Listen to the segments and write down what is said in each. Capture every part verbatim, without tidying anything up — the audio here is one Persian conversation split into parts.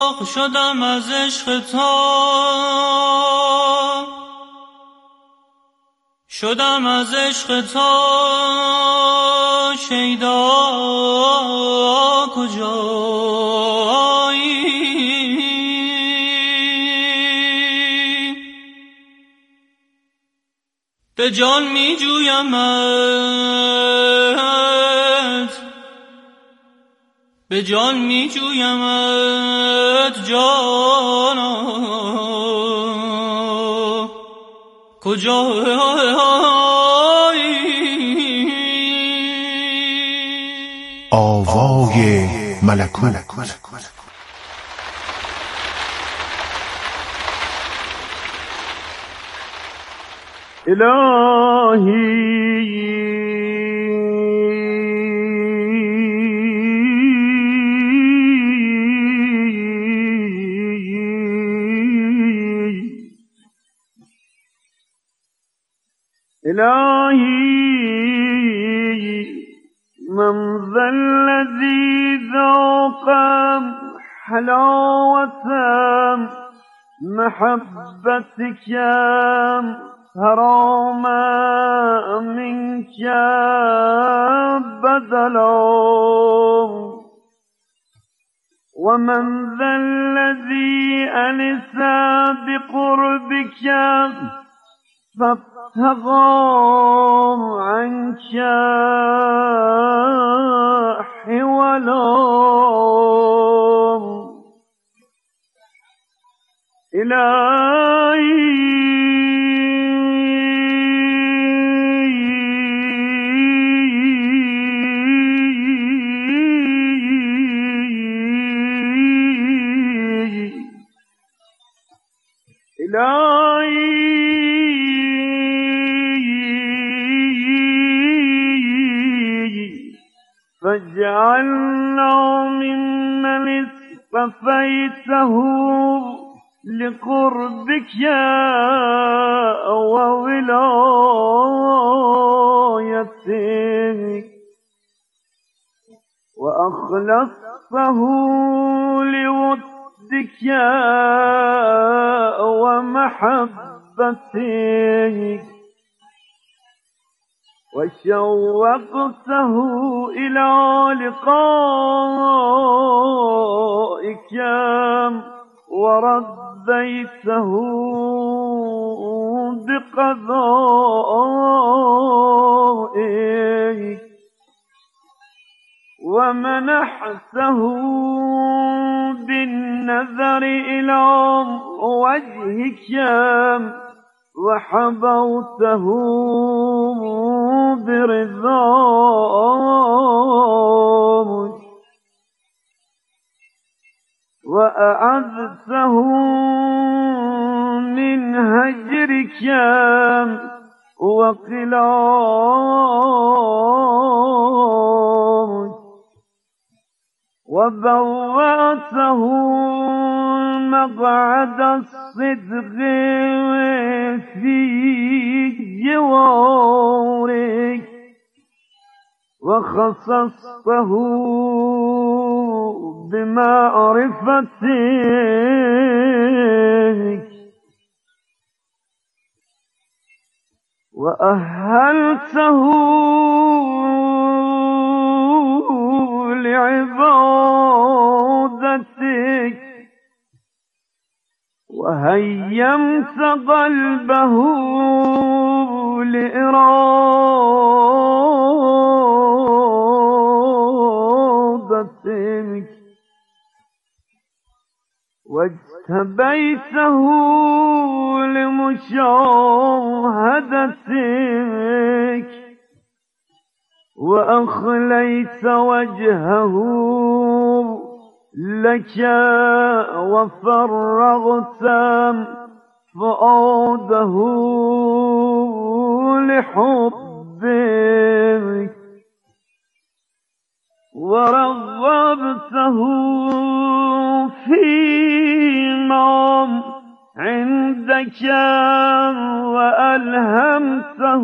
شدم از عشق تو، شدم از عشق تو شیدا کجایی؟ به جان می جویمت، به جان می جویمت جانا کجایی؟ آوای ملکوت. الهی إلهي من ذا الذي ذاق حلاوة محبتك حرام منك بدلا، ومن ذا الذي أنس بقربك فابتغى عنك حولا. إلهي إلهي فاجعلنا ممن اصطفيته لقربك وولايتك، وأخلصته لودك ومحبتك، وشوقته إلى لقائك ورديته بقضائك، ومنحته بالنظر إلى وجهك وحبوته برضاك، وأعذته من هجرك وقلاك، وبوأته مقعد الصدق في جوارك، وخصصته بمعرفتك، وأهلته لعبادتك، وهيمت قلبه لإرادتك، واجتبيته لمشاهدتك، وأخليت وجهه لك وفرغت فؤاده لحبك، ورغبته فيما عندك وألهمته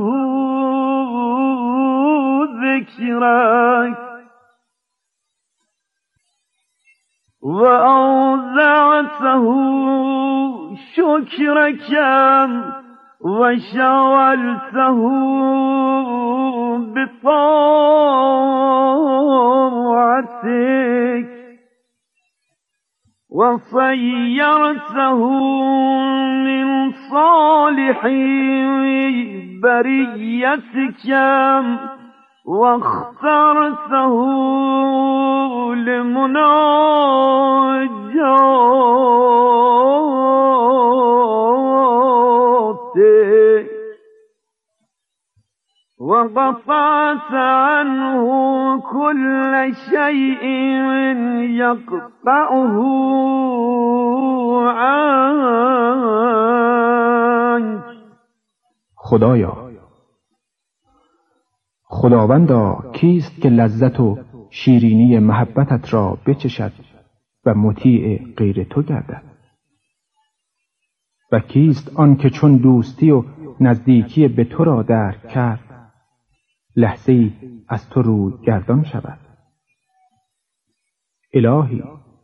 ذكرك، وأوزعته شكرك وشغلته بطاعتك وصيرته من صالح بريتك واخترته لمناجاتك وقطعت عنه كل شيء يقطعه عنك. خدایا، خداوندا کیست که لذت و شیرینی محبتت را بچشد و مطیع غیر تو گردد؟ و کیست آن که چون دوستی و نزدیکی به تو را درک کرد لحظه‌ای از تو روی گردان شود؟ الهی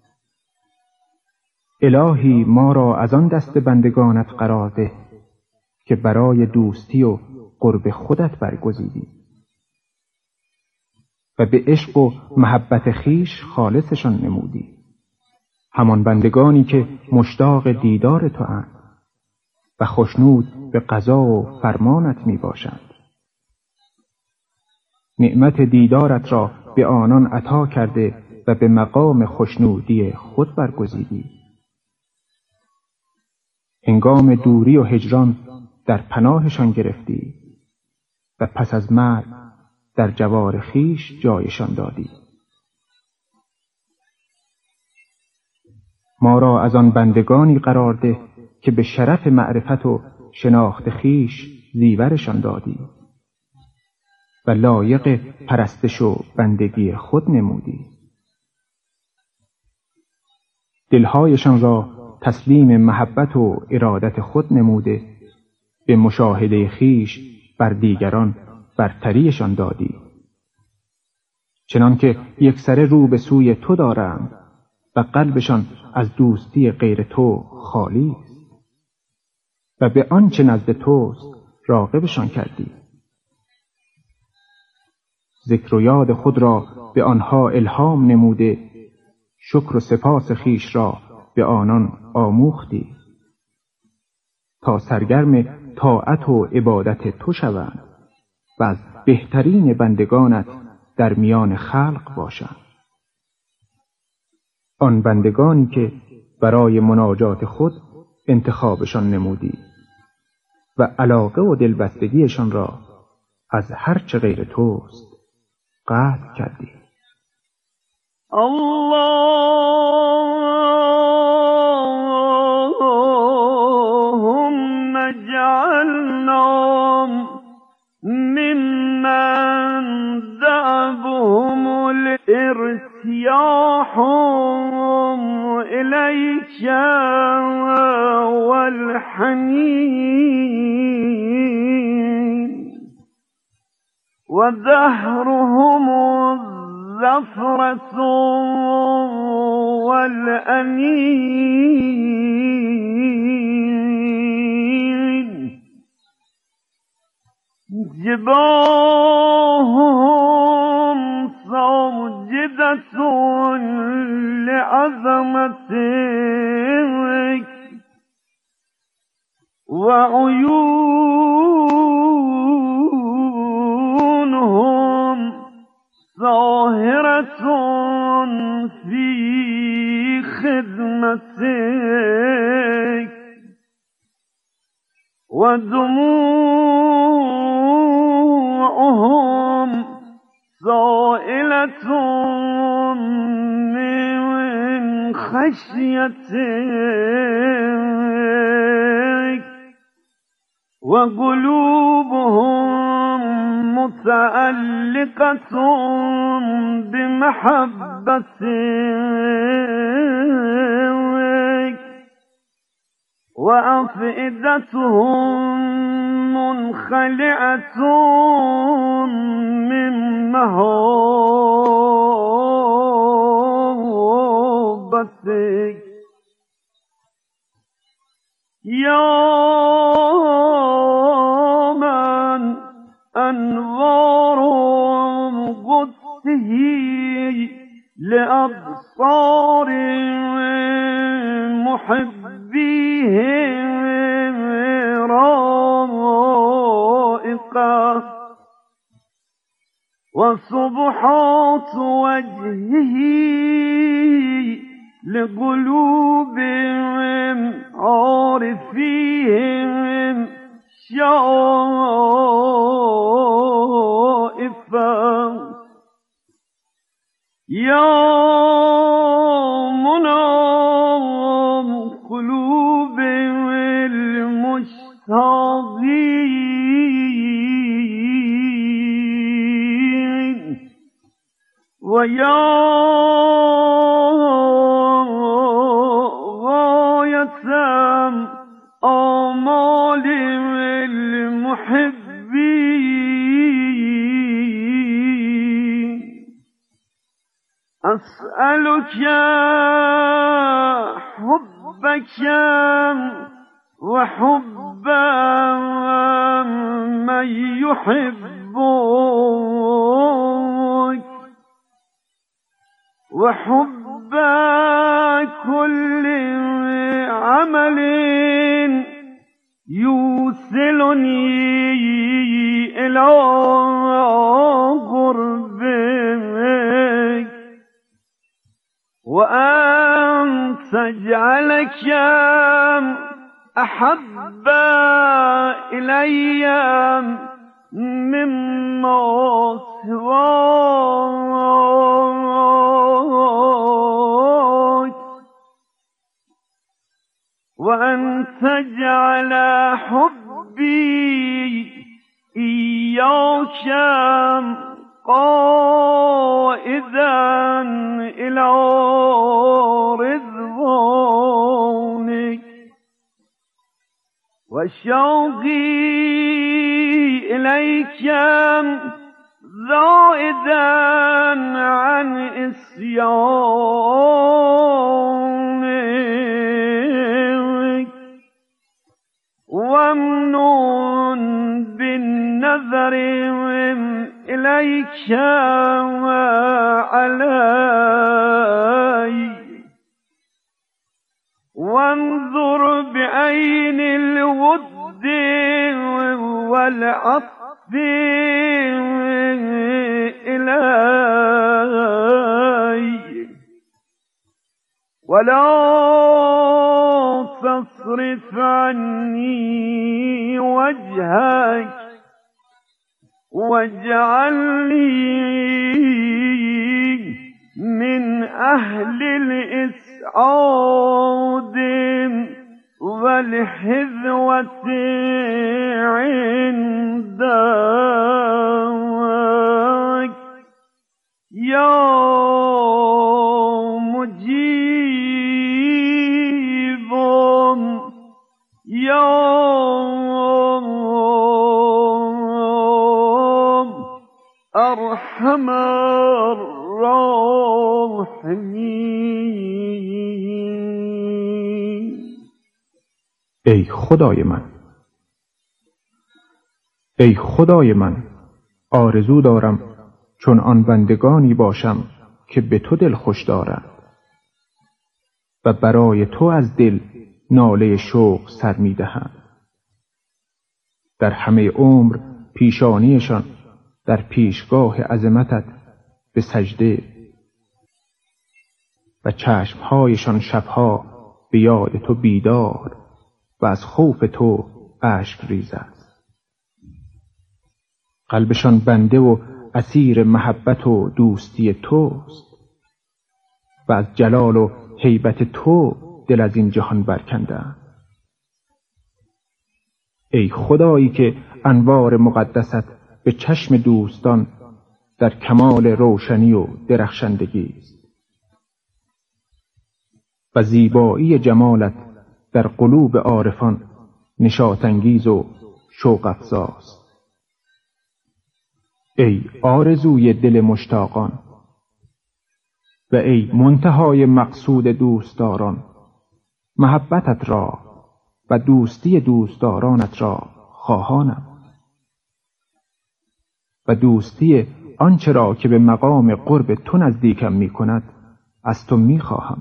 الهی ما را از آن دست بندگانت قرار ده که برای دوستی و قرب خودت برگزیدی و به عشق و محبت خیش خالصشان نمودی، همان بندگانی که مشتاق دیدار تو اند و خوشنود به قضا و فرمانت می باشند. نعمت دیدارت را به آنان عطا کرده و به مقام خوشنودی خود برگزیدی. هنگام دوری و هجران در پناهشان گرفتی و پس از مرگ در جوار خیش جایشان دادی. ما را از آن بندگانی قرار ده که به شرف معرفت و شناخت خیش زیورشان دادی و لایق پرستش و بندگی خود نمودی. دلهایشان را تسلیم محبت و ارادت خود نموده به مشاهده خیش بر دیگران برتریشان دادی، چنان که یک سره رو به سوی تو دارند و قلبشان از دوستی غیر تو خالی است و به آنچه نزد توست راغبشان کردی. ذکر و یاد خود را به آنها الهام نموده، شکر و سپاس خیش را به آنان آموختی تا سرگرم طاعت و عبادت تو شوند و از بهترین بندگانت در میان خلق باشند. آن بندگانی که برای مناجات خود انتخابشان نمودی و علاقه و دلبستگیشان را از هر چه غیر توست قطع کردی. اللهم اجعلنا ممن دعبهم الارتياح إليك والحنين ودهرهم الزفرة والأنين جباههم ساجدة لعظمتك وعيونهم ظاهرة في خدمتك ودموعهم سائلة من خشيتك وقلوبهم متعلقة بمحبتك وأفئدتهم منخلعة من محبتك صحبتك یا من انوار قدسه لأبصار محبیه رائقه وصبحات وجهه لقلوبهم عارفيهم شائفا يا منام قلوب المشتاقين ويا غاية آمال المحبين أسألك حبك وحب من يحبك وحب كل عمل يوصلني إلى قربك وأن تجعلك أحب إلي مما سواك وأن تجعل حبي إياك قائدا إلى رضوانك وشوقي إليك زائدا عن إسيانك وامنون بالنظر إليك علي وانظر بعين الود والعطف إلي ولا تصرف عني وجهك واجعلني من أهل الإسعاد والحذوة عندك يا مجيب يا أرحم الراحمين. ای خدای من، ای خدای من، آرزو دارم چون آن بندگانی باشم که به تو دل خوش دارند و برای تو از دل ناله شوق سر می دهند. در همه عمر پیشانیشان در پیشگاه عظمتت به سجده و چشمهایشان شبها به یاد تو بیدار و از خوف تو اشک ریز است. قلبشان بنده و اسیر محبت و دوستی توست و از جلال و هیبت تو دل از این جهان برکندند. ای خدایی که انوار مقدست به چشم دوستان در کمال روشنی و درخشندگی است و زیبایی جمالت در قلوب عارفان نشاط انگیز و شوق افزاست. ای آرزوی دل مشتاقان، و ای منتهای مقصود دوستداران، محبتت را و دوستی دوستدارانت را خواهانم و دوستی آنچه را که به مقام قرب تو نزدیکم می کند از تو می خواهم.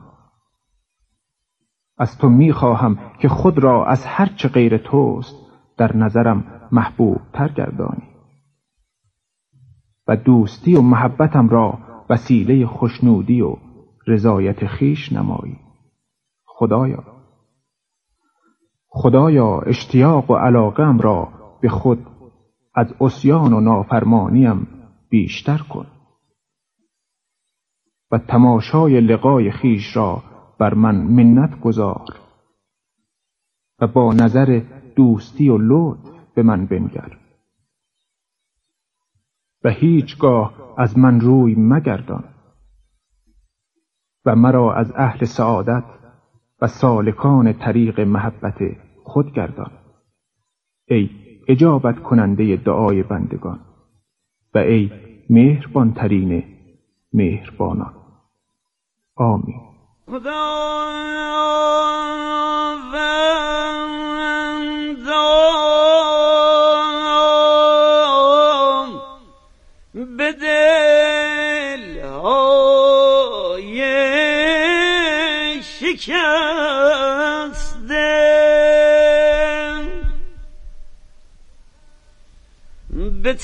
از تو می خواهم که خود را از هر چه غیر توست در نظرم محبوب تر گردانی و دوستی و محبتم را وسیله خوشنودی و رضایت خیش نمایی. خدایا خدایا اشتیاق و علاقه‌ام را به خود از عصیان و نافرمانیم بیشتر کن و تماشای لقای خیش را بر من منت گذار و با نظر دوستی و لطف به من بنگر و هیچگاه از من روی مگردان و مرا از اهل سعادت و سالکان طریق محبت خود گردان. ای اجابت کننده دعای بندگان و ای مهربان ترین مهربانان. آمین. به دل‌های شکسته به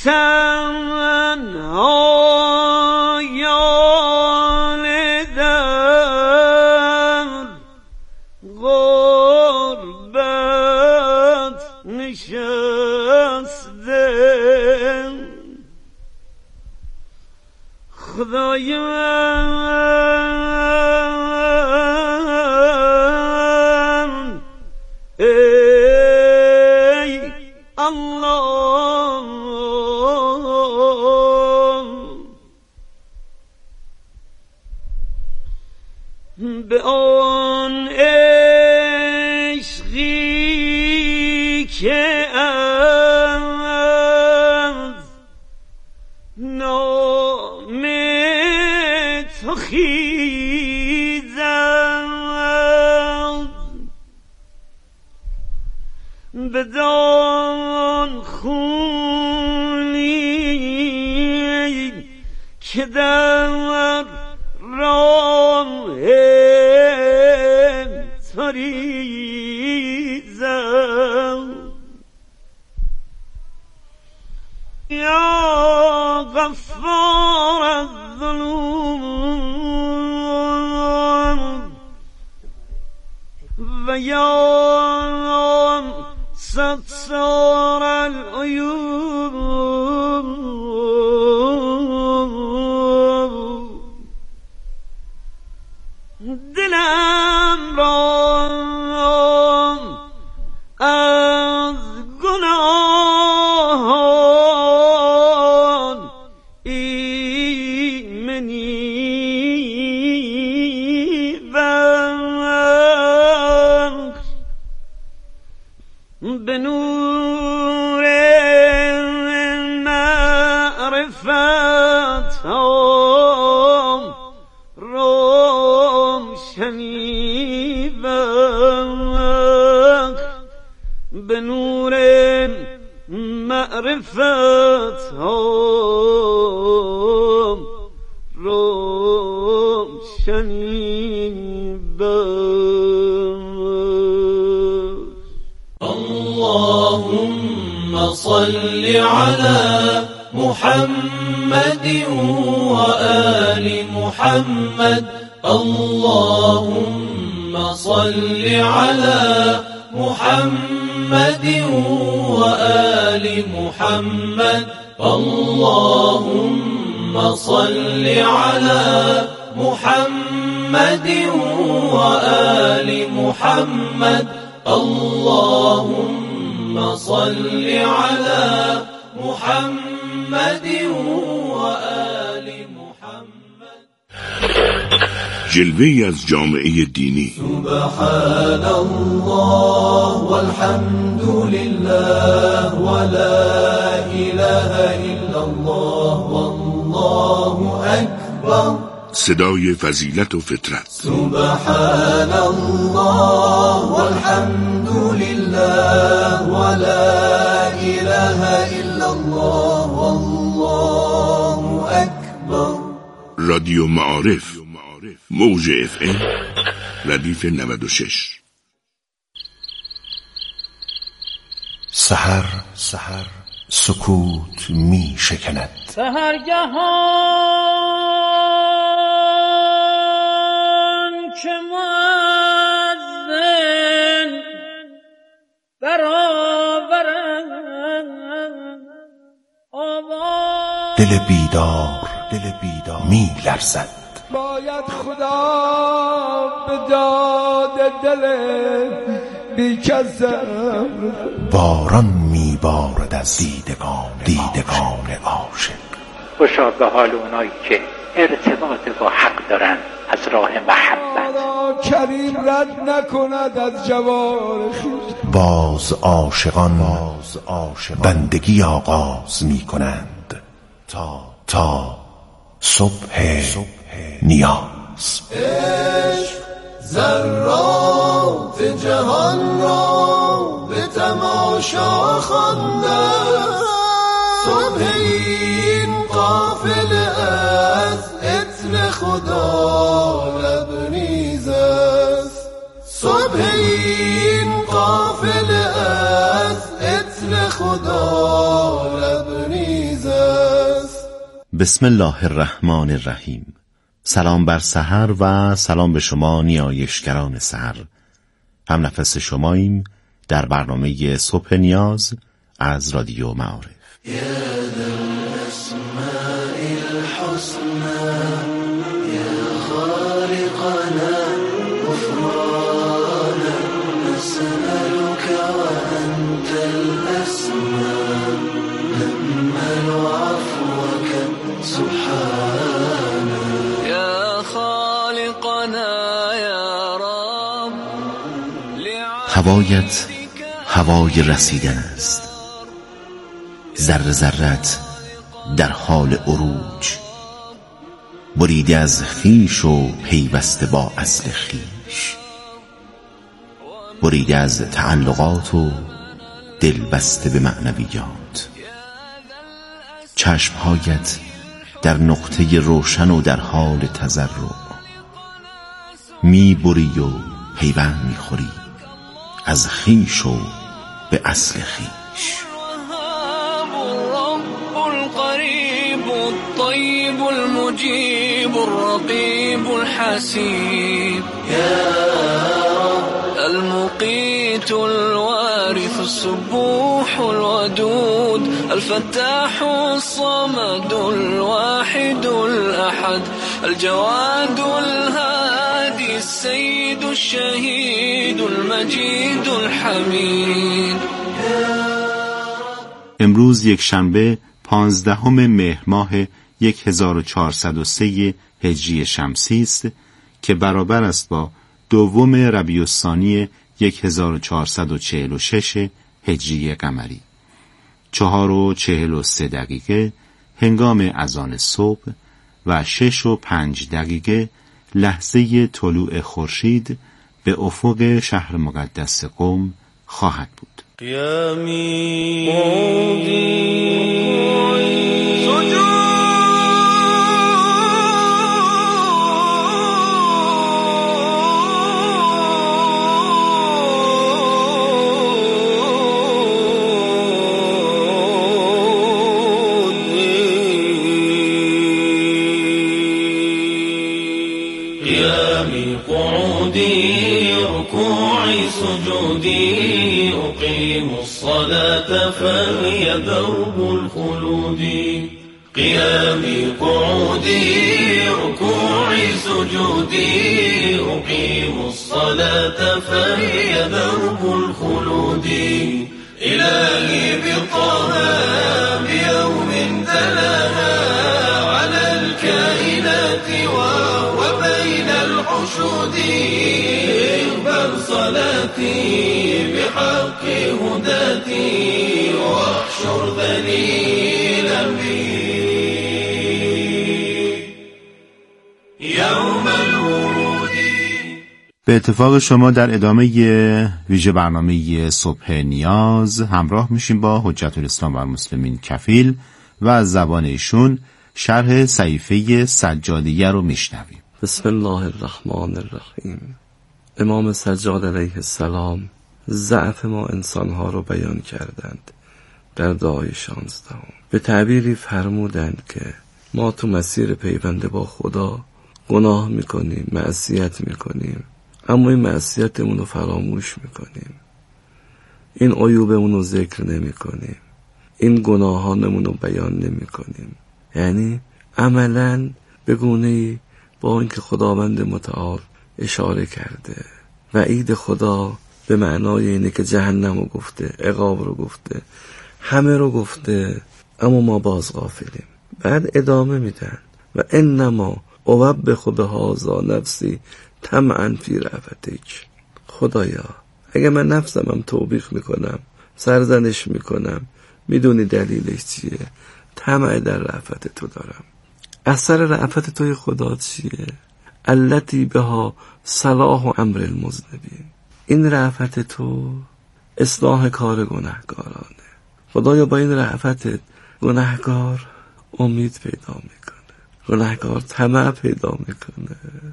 تنهایان در غربت نشسته، خدای من ای الله به آن عشقی که از نام تو خیزد، بدان خونی که در راه تو ریزد. یا غفار الذنوب و یا ستار العیوب، دلم را از گناهان ایمنی بخش، به نور معرفت روشنی بخش، به نور معرفت روشنی بخش. اللهم صل على محمد وآل محمد. اللهم صل على محمد وآل محمد. اللهم صل على محمد وآل محمد. اللهم صل على محمد وآل محمد. جلوه‌ای از جامعه دینی. سبحان الله والحمد لله ولا اله الا الله والله اکبر. صدای فضیلت و فطرت. سبحان الله والحمد لله ولا اله الا الله والله اکبر. رادیو معارف، موج اف ام ردیف نود و شش. سحر سحر سکوت می شکند. سحرگهان که مؤذن برآورد آواز، دل بیدار دل بیدار می لرزد. باید خدا به داد دل بیکسم. باران می بارد از دیدگان دیدگان عاشق. خوشا به حال اونایی که ارتباط با حق دارن از راه محبت. کریم رد نکند از جوار خویش. باز عاشقان باز عاشقان بندگی آغاز می کنند تا تا صبح نیاز. عشق ذرات جهان را به تماشا خوانده، صبح این قافله از عطر خدا لبریز است. صبح این قافله از عطر خدا لبریز است. بسم الله الرحمن الرحیم. سلام بر سحر و سلام به شما نیایشگران سحر. هم نفس شماییم در برنامه صبح نیاز از رادیو معارف. یا ذا الاسماء الحسنى یا خالقنا غفرانا نسألك وأنت الأسماء نأمل عفوك سبحانك یا خالقنا یا رب. هوایت هوای رسیدن است، ذره ذرت در حال عروج، بریده از خویش و پیوسته با اصل خویش، بریده از تعلقات و دل بسته به معنویات. چشمهایت در نقطه روشن و در حال تضرع، می بری و پیوند می خوری از خویش و به اصل خویش. القريب الطيب المجيب الرقيب الحسيب يا رب. المقيت الوارث السبوح الودود الفتاح الصمد الواحد الأحد الجواد الهادي السيد الشهيد المجيد الحميد. امروز یک شنبه پانزدهم مهر ماه هزار و چهارصد و سه هجری شمسی است که برابر است با دوم ربیع الثانی هزار و چهارصد و چهل و شش هجری قمری. چهار و چهل و سه دقیقه هنگام اذان صبح و شش و پنج دقیقه لحظه طلوع خورشید به افق شهر مقدس قم خواهد بود. قیامی سجود قیامی قعودی رکوعی سجودی أقيم الصلاة فهي درب الخلود. قيامي قعودي ركوعي سجودي أقيم الصلاة فهي درب الخلود. إلهي بطه بيوم تلاها على الكائنات وبين الحشود. اقبل صلاتي بحق هداتي واحشر ذليلا بي. به اتفاق شما در ادامه ویژه برنامه صبح نیاز همراه میشیم با حجت الاسلام و المسلمین کفیل و از زبان ایشون شرح صحیفه سجادیه رو میشنویم. بسم الله الرحمن الرحیم. امام سجاد علیه السلام ضعف ما انسانها رو بیان کردند در دعای شانزدهم. به تعبیری فرمودند که ما تو مسیر پیوند با خدا گناه میکنیم، معصیت میکنیم، اما این معصیتمون رو فراموش میکنیم، این عیوبمون رو ذکر نمیکنیم، این گناهانمون رو بیان نمیکنیم. یعنی عملاً به گونه‌ای با اینکه خداوند متعال اشاره کرده وعید خدا به معنای اینه که جهنم رو گفته، عقاب رو گفته، همه رو گفته، اما ما باز غافلیم. بعد ادامه میدن و انما اوبخ بهذا نفسی طمعا فی رأفتک. خدایا اگه من نفسمم توبیخ میکنم، سرزنش میکنم، میدونی دلیلش چیه؟ طمع در رأفت تو دارم. اثر رأفت توی خدا چیه؟ التی بها صلاح امر المذنبین. این رأفت تو اصلاح کار گناهکارانه. خدایا با این رأفتت گناهکار امید پیدا میکنه، گناهکار طمع پیدا میکنه،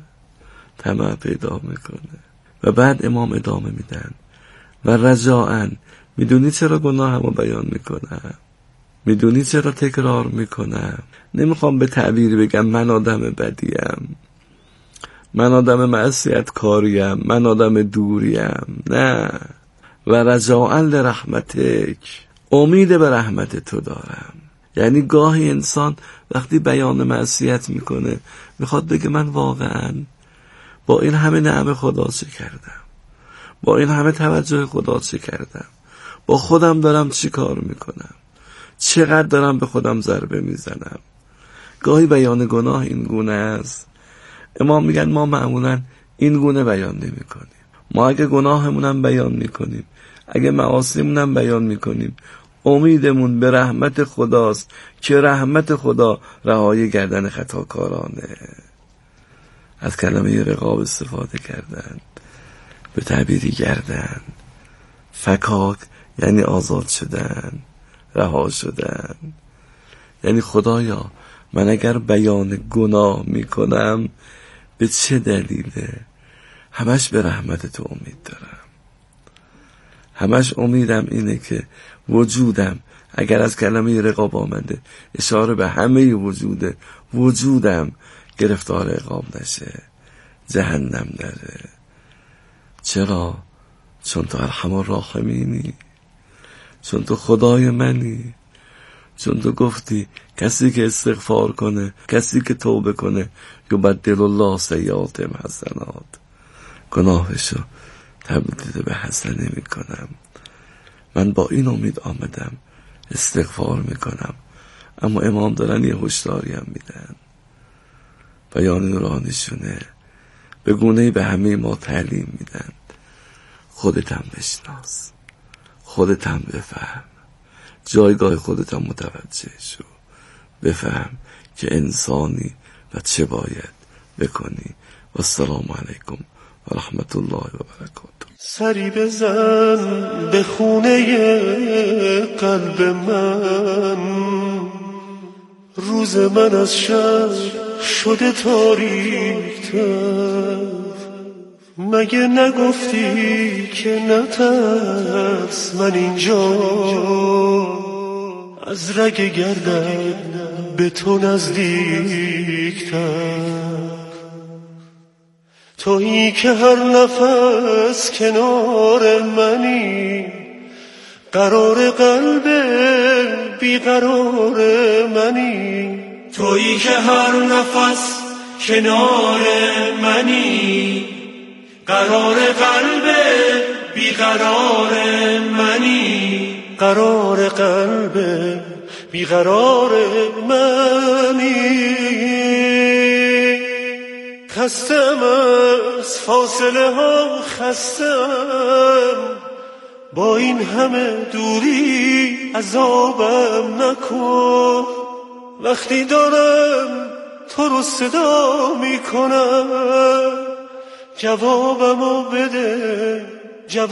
طمع پیدا میکنه. و بعد امام ادامه میدن و رجاءً. میدونی چرا گناهمو بیان میکنم؟ میدونی چرا تکرار میکنم؟ نمیخوام به تعبیری بگم من آدم بدیم، من آدم معصیت کاریم، من آدم دوریم. نه. و رجاءً لرحمتک، امید به رحمت تو دارم. یعنی گاهی انسان وقتی بیان معصیت میکنه میخواد بگه من واقعاً با این همه نعم خدا چه کردم، با این همه توجه خدا چه کردم، با خودم دارم چی کار میکنم، چقدر دارم به خودم ضربه میزنم. گاهی بیان گناه این گونه است. امام میگن ما معمولا این گونه بیان نمی کنیم. ما اگه گناهمونم بیان میکنیم، اگه معاصیمونم بیان میکنیم، امیدمون به رحمت خداست که رحمت خدا رهایی گردن خطاکارانه. از کلمه رقاب استفاده کردن، به تعبیری گردن. فکاک یعنی آزاد شدن، رها شدن. یعنی خدایا من اگر بیان گناه میکنم به چه دلیله؟ همش به رحمت تو امید دارم، همش امیدم اینه که وجودم، اگر از کلمه رقاب آمده اشاره به همه وجوده، وجودم گرفتار عقاب نشه، جهنم نره. چرا؟ چون تو ارحم الراحمینی، چون تو خدای منی، چون تو گفتی کسی که استغفار کنه، کسی که توبه کنه، یبدل الله سیئاتهم حسنات، گناهشو تبدیل به حسنه میکنم. من با این امید آمدم استغفار میکنم. اما امام دارن یه هشداری هم میدن، بیان نورانیشونه به گونه‌ای به همه ما تعلیم میدن. خودت هم بشناس، خودت هم بفهم، جایگاه خودت هم متوجه شو، بفهم که انسانی و چه باید بکنی. و السلام علیکم و رحمت الله و برکاته. سری بزن به خونه قلب من، روز من از شب شده تاریک‌تر. مگه نگفتی که نترس من اینجا، از رگ گردن به تو نزدیک‌تر. تویی که هر نفس کنار منی، قرار قلب بیقرار منی. تویی که هر نفس کنار منی، قرار قلب بیقرار منی. قرار قلب بیقرار منی. خستم از فاصله ها، خستم با این همه دوری، عذابم نکن. وقتی دارم تو رو صدا میکنم، جوابمو بده